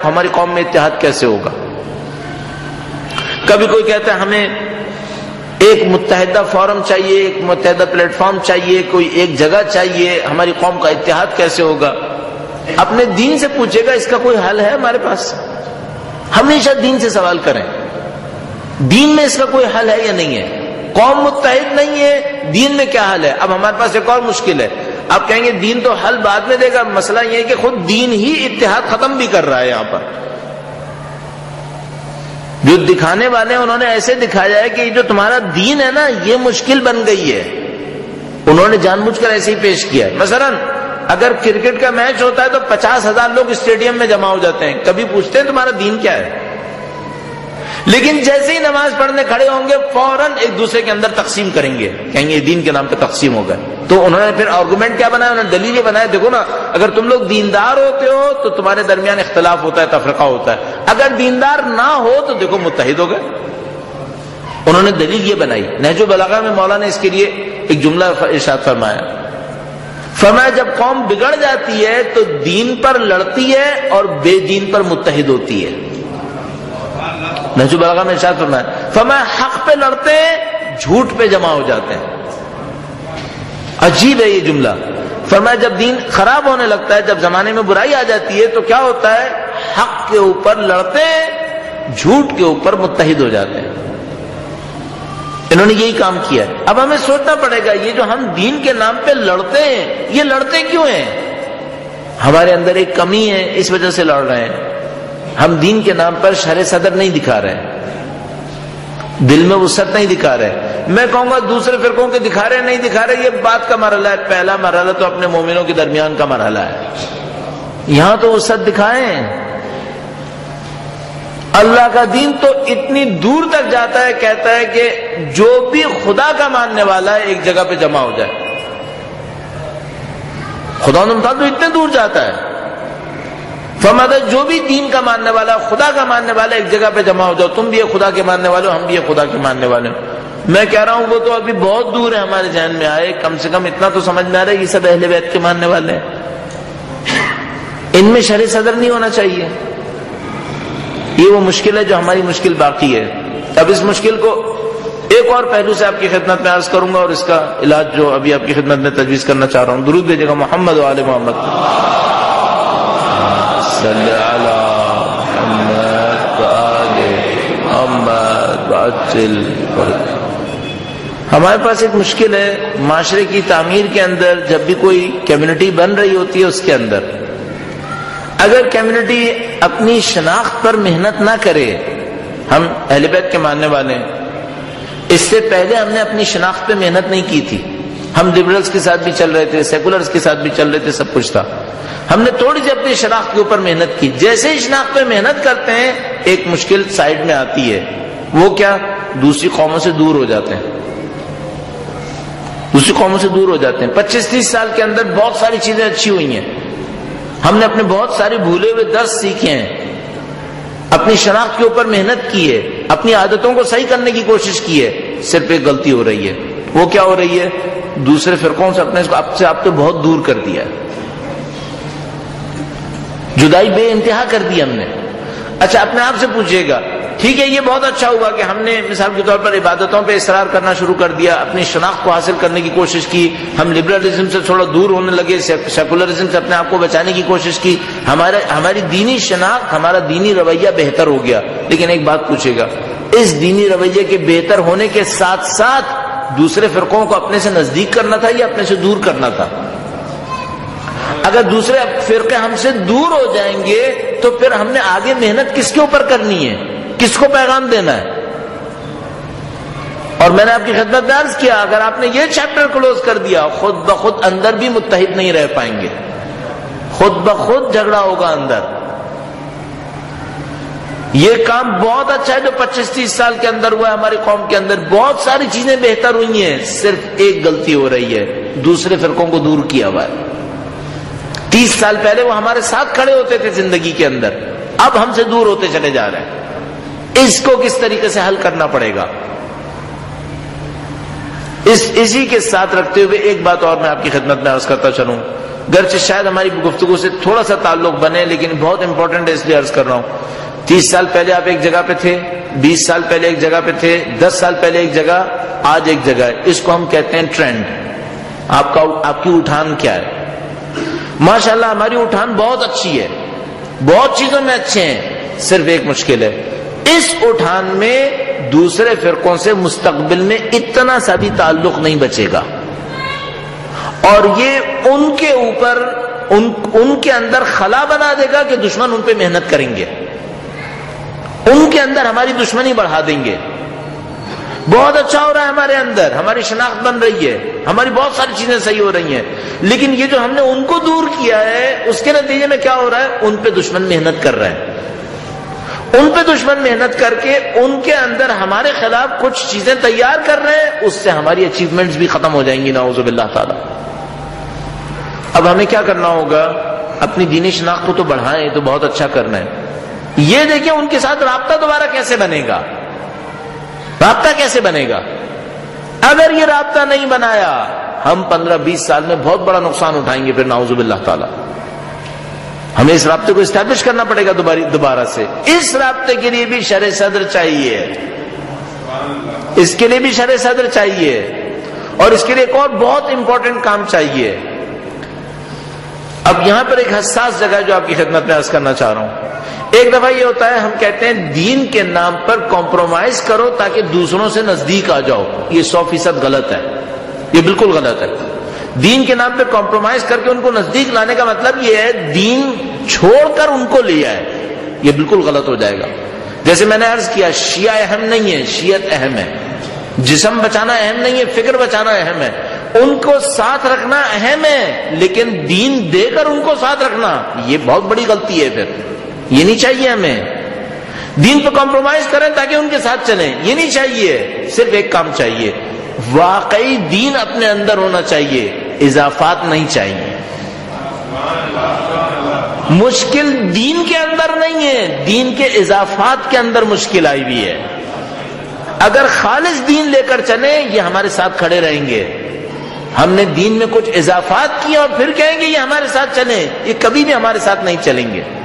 ہماری قوم میں اتحاد کیسے ہوگا؟ کبھی کوئی کہتا ہے ہمیں ایک متحدہ فورم چاہیے، ایک متحدہ پلیٹ فارم چاہیے، کوئی ایک جگہ چاہیے، ہماری قوم کا اتحاد کیسے ہوگا؟ اپنے دین سے پوچھے گا، اس کا کوئی حل ہے ہمارے پاس؟ ہمیشہ دین سے سوال کریں، دین میں اس کا کوئی حل ہے یا نہیں ہے؟ قوم متحد نہیں ہے، دین میں کیا حل ہے؟ اب ہمارے پاس ایک اور مشکل ہے، آپ کہیں گے دین تو حل بعد میں دے گا، مسئلہ یہ ہے کہ خود دین ہی اتحاد ختم بھی کر رہا ہے۔ یہاں پر جو دکھانے والے ہیں انہوں نے ایسے دکھایا ہے کہ جو تمہارا دین ہے نا یہ مشکل بن گئی ہے، انہوں نے جان بوجھ کر ایسے ہی پیش کیا ہے۔ مثلا اگر کرکٹ کا میچ ہوتا ہے تو 50,000 لوگ اسٹیڈیم میں جمع ہو جاتے ہیں، کبھی پوچھتے ہیں تمہارا دین کیا ہے؟ لیکن جیسے ہی نماز پڑھنے کھڑے ہوں گے فوراً ایک دوسرے کے اندر تقسیم کریں گے، کہیں گے دین کے نام پہ تقسیم ہو گئے۔ تو انہوں نے پھر آرگومنٹ کیا بنایا؟ انہوں نے دلیل یہ بنایا، دیکھو نا اگر تم لوگ دیندار ہوتے ہو تو تمہارے درمیان اختلاف ہوتا ہے، تفرقہ ہوتا ہے، اگر دیندار نہ ہو تو دیکھو متحد ہو گئے۔ انہوں نے دلیل یہ بنائی۔ نہج البلاغہ میں مولا نے اس کے لیے ایک جملہ ارشاد فرمایا جب قوم بگڑ جاتی ہے تو دین پر لڑتی ہے اور بے دین پر متحد ہوتی ہے۔ نہج البلاغہ میں ارشاد فرمایا حق پہ لڑتے ہیں، جھوٹ پہ جمع ہو جاتے ہیں۔ عجیب ہے یہ جملہ۔ فرمایا جب دین خراب ہونے لگتا ہے، جب زمانے میں برائی آ جاتی ہے تو کیا ہوتا ہے؟ حق کے اوپر لڑتے ہیں، جھوٹ کے اوپر متحد ہو جاتے ہیں۔ انہوں نے یہی کام کیا ہے۔ اب ہمیں سوچنا پڑے گا یہ جو ہم دین کے نام پہ لڑتے ہیں یہ لڑتے کیوں ہیں؟ ہمارے اندر ایک کمی ہے، اس وجہ سے لڑ رہے ہیں۔ ہم دین کے نام پر شرح صدر نہیں دکھا رہے، دل میں وسعت نہیں دکھا رہے۔ میں کہوں گا دوسرے فرقوں کے دکھا رہے نہیں دکھا رہے، یہ بات کا مرحلہ ہے۔ پہلا مرحلہ تو اپنے مومنوں کے درمیان کا مرحلہ ہے، یہاں تو وسعت دکھائیں۔ اللہ کا دین تو اتنی دور تک جاتا ہے، کہتا ہے کہ جو بھی خدا کا ماننے والا ہے ایک جگہ پہ جمع ہو جائے۔ خدا نے تو اتنے دور جاتا ہے، فرماتا ہے جو بھی دین کا ماننے والا، خدا کا ماننے والا ایک جگہ پہ جمع ہو جاؤ۔ تم بھی یہ خدا کے ماننے والے ہو، ہم بھی یہ خدا کے ماننے والے ہو۔ میں کہہ رہا ہوں وہ تو ابھی بہت دور ہے ہمارے ذہن میں آئے، کم سے کم اتنا تو سمجھ میں آ رہا ہے یہ سب اہل بیت کے ماننے والے ہیں، ان میں شرح صدر نہیں ہونا چاہیے۔ یہ وہ مشکل ہے جو ہماری مشکل باقی ہے۔ اب اس مشکل کو ایک اور پہلو سے آپ کی خدمت میں عرض کروں گا اور اس کا علاج جو ابھی آپ کی خدمت میں تجویز کرنا چاہ رہا ہوں۔ درود بھیجے گا محمد و آل محمد صلی علی محمد و آل محمد وعجل۔ ہمارے پاس ایک مشکل ہے معاشرے کی تعمیر کے اندر، جب بھی کوئی کمیونٹی بن رہی ہوتی ہے اس کے اندر اگر کمیونٹی اپنی شناخت پر محنت نہ کرے، ہم اہل بیت کے ماننے والے ہیں، اس سے پہلے ہم نے اپنی شناخت پہ محنت نہیں کی تھی، ہم لبرلز کے ساتھ بھی چل رہے تھے، سیکولرز کے ساتھ بھی چل رہے تھے، سب کچھ تھا، ہم نے تھوڑی سی اپنی شناخت کے اوپر محنت کی۔ جیسے ہی شناخت پہ محنت کرتے ہیں ایک مشکل سائڈ میں آتی ہے، وہ کیا؟ دوسری قوموں سے دور ہو جاتے ہیں، دوسری قوموں سے دور ہو جاتے ہیں۔ 25-30 سال کے اندر بہت ساری چیزیں اچھی ہوئی ہیں، ہم نے اپنے بہت سارے بھولے ہوئے درس سیکھے ہیں، اپنی شناخت کے اوپر محنت کی ہے، اپنی عادتوں کو صحیح کرنے کی کوشش کی ہے، صرف ایک غلطی ہو رہی ہے۔ وہ کیا ہو رہی ہے؟ دوسرے فرقوں سے اپنے آپ تو بہت دور کر دیا ہے، جدائی بے انتہا کر دی ہم نے۔ اچھا اپنے آپ سے پوچھئے گا، ٹھیک ہے یہ بہت اچھا ہوا کہ ہم نے مثال کے طور پر عبادتوں پہ اصرار کرنا شروع کر دیا، اپنی شناخت کو حاصل کرنے کی کوشش کی، ہم لبرلزم سے تھوڑا دور ہونے لگے، سیکولرزم سے اپنے آپ کو بچانے کی کوشش کی، ہماری دینی شناخت، ہمارا دینی رویہ بہتر ہو گیا۔ لیکن ایک بات پوچھے گا، اس دینی رویے کے بہتر ہونے کے ساتھ ساتھ دوسرے فرقوں کو اپنے سے نزدیک کرنا تھا یا اپنے سے دور کرنا تھا؟ اگر دوسرے فرقے ہم سے دور ہو جائیں گے تو پھر ہم نے آگے محنت کس کے اوپر کرنی ہے، کس کو پیغام دینا ہے؟ اور میں نے آپ کی خدمت میں عرض کیا اگر آپ نے یہ چیپٹر کلوز کر دیا خود بخود اندر بھی متحد نہیں رہ پائیں گے، خود بخود جھگڑا ہوگا اندر۔ یہ کام بہت اچھا ہے جو 25-30 سال کے اندر ہوا ہے ہماری قوم کے اندر، بہت ساری چیزیں بہتر ہوئی ہیں، صرف ایک غلطی ہو رہی ہے، دوسرے فرقوں کو دور کیا ہوا ہے۔ 30 سال پہلے وہ ہمارے ساتھ کھڑے ہوتے تھے زندگی کے اندر، اب ہم سے دور ہوتے چلے جا رہے ہیں۔ اس کو کس طریقے سے حل کرنا پڑے گا؟ اسی کے ساتھ رکھتے ہوئے ایک بات اور میں آپ کی خدمت میں عرض کرتا چلوں، گرچہ شاید ہماری گفتگو سے تھوڑا سا تعلق بنے، لیکن بہت امپورٹنٹ ہے اس لیے عرض کر رہا ہوں. 30 سال پہلے آپ ایک جگہ پہ تھے، 20 سال پہلے ایک جگہ پہ تھے، 10 سال پہلے ایک جگہ، آج ایک جگہ ہے. اس کو ہم کہتے ہیں ٹرینڈ. آپ کی اٹھان کیا ہے؟ ماشاءاللہ ہماری اٹھان بہت اچھی ہے، بہت چیزوں میں اچھے ہیں، صرف ایک مشکل ہے، اس اٹھان میں دوسرے فرقوں سے مستقبل میں اتنا سا بھی تعلق نہیں بچے گا، اور یہ ان کے اوپر ان کے اندر خلا بنا دے گا کہ دشمن ان پہ محنت کریں گے، ان کے اندر ہماری دشمنی بڑھا دیں گے. بہت اچھا ہو رہا ہے ہمارے اندر، ہماری شناخت بن رہی ہے، ہماری بہت ساری چیزیں صحیح ہو رہی ہیں، لیکن یہ جو ہم نے ان کو دور کیا ہے اس کے نتیجے میں کیا ہو رہا ہے؟ ان پہ دشمن محنت کر رہے ہیں، ان پہ دشمن محنت کر کے ان کے اندر ہمارے خلاف کچھ چیزیں تیار کر رہے ہیں، اس سے ہماری اچیومنٹس بھی ختم ہو جائیں گی نعوذ باللہ تعالی. اب ہمیں کیا کرنا ہوگا؟ اپنی دینی شناخت کو تو بڑھائیں، تو بہت اچھا کرنا ہے. یہ دیکھیں ان کے ساتھ رابطہ دوبارہ کیسے بنے گا، رابطہ کیسے بنے گا؟ اگر یہ رابطہ نہیں بنایا ہم 15-20 سال میں بہت بڑا نقصان اٹھائیں گے پھر نعوذ باللہ تعالی. ہمیں اس رابطے کو اسٹیبلش کرنا پڑے گا دوبارہ سے. اس رابطے کے لیے بھی شرح صدر چاہیے، اس کے لیے بھی شرح صدر چاہیے، اور اس کے لیے ایک اور بہت امپورٹنٹ کام چاہیے. اب یہاں پر ایک حساس جگہ جو آپ کی خدمت میں عرض کرنا چاہ رہا ہوں. ایک دفعہ یہ ہوتا ہے ہم کہتے ہیں دین کے نام پر کمپرومائز کرو تاکہ دوسروں سے نزدیک آ جاؤ. یہ 100% غلط ہے، یہ بالکل غلط ہے. دین کے نام پہ کمپرومائز کر کے ان کو نزدیک لانے کا مطلب یہ ہے دین چھوڑ کر ان کو لے آئے، یہ بالکل غلط ہو جائے گا. جیسے میں نے عرض کیا شیعہ اہم نہیں ہے، شیعت اہم ہے. جسم بچانا اہم نہیں ہے، فکر بچانا اہم ہے. ان کو ساتھ رکھنا اہم ہے، لیکن دین دے کر ان کو ساتھ رکھنا یہ بہت بڑی غلطی ہے. پھر یہ نہیں چاہیے ہمیں. دین پہ کمپرومائز کریں تاکہ ان کے ساتھ چلیں، یہ نہیں چاہیے. صرف ایک کام چاہیے، واقعی دین اپنے اندر ہونا چاہیے، اضافات نہیں چاہیے. مشکل دین کے اندر نہیں ہے، دین کے اضافات کے اندر مشکل آئی ہوئی ہے. اگر خالص دین لے کر چلیں یہ ہمارے ساتھ کھڑے رہیں گے. ہم نے دین میں کچھ اضافات کیے اور پھر کہیں گے یہ ہمارے ساتھ چلیں، یہ کبھی بھی ہمارے ساتھ نہیں چلیں گے.